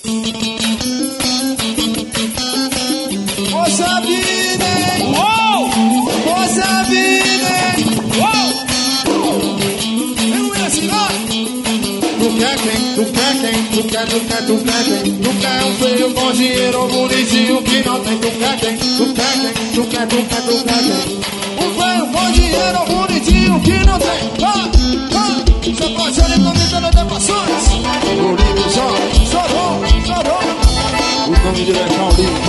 Poxa vida, hein? Uou! Poxa vida, hein? Uou! Eu ia assim, ó. Tu quer quem? Tu quer quem? Tu quer quem? Tu quer um feio com dinheiro ou bonitinho que não tem? Tu quer quem? Tu quer quem? Tu quer quem? Um feio com dinheiro ou bonitinho que não tem? Você pode ser comigo de emoções. O livro chorou. O nome dele é Paulinho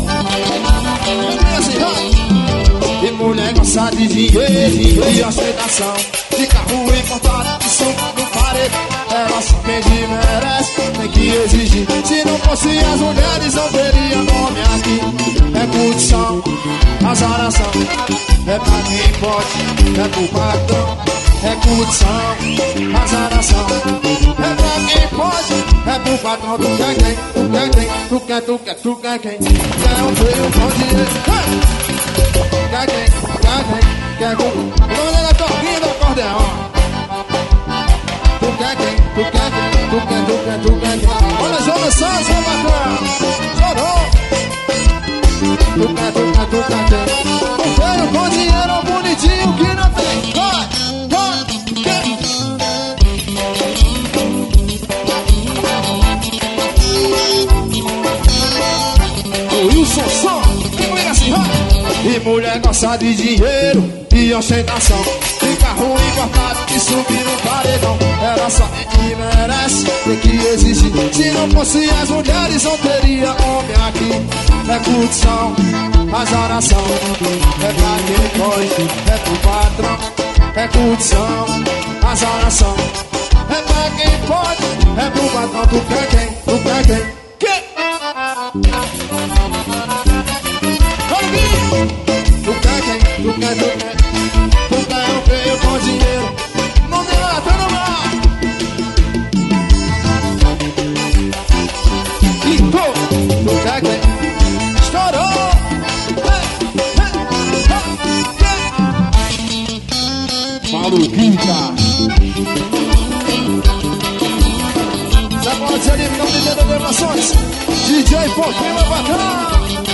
Pica. E mulher gosta de dinheiro e ostentação, de carro importado, de som no parede. Ela só quem te merece, tem que exigir. Se não fosse as mulheres, não teria nome aqui. É curtição, azaração, é pra quem pode, é pro patrão. É curtição, azaração, é pra quem pode, é pro patrão. Tu quer quem? Tu quer quem? Tu quer quem? Quer um feio com dinheiro. Quer quem? Quer quem? O nome dela é Torquinho do acordeão. Tu quer quem? Tu quer quem? Olha, João Santos, vai bacana. Chorou. Tu quer quem? Um feio com dinheiro bonitinho que não tem. Vai. Wilson Som, e mulher gosta de dinheiro e ostentação, de carro importado e subir no paredão. Ela só que merece, tem que exigir. Se não fosse as mulheres, não teria homem aqui. É curtição, azaração, é pra quem pode, é pro patrão. É curtição, azaração, é pra quem pode, é pro patrão. Tu quer quem? Tu quer quem? Tu quer quem? Tu quer um feio com dinheiro. Não me mata, não vai. Tu quer quem? Estourou. Paulo Quinta. Você pode ser livre, não me dê emoções. DJ Pouquinho é bacana.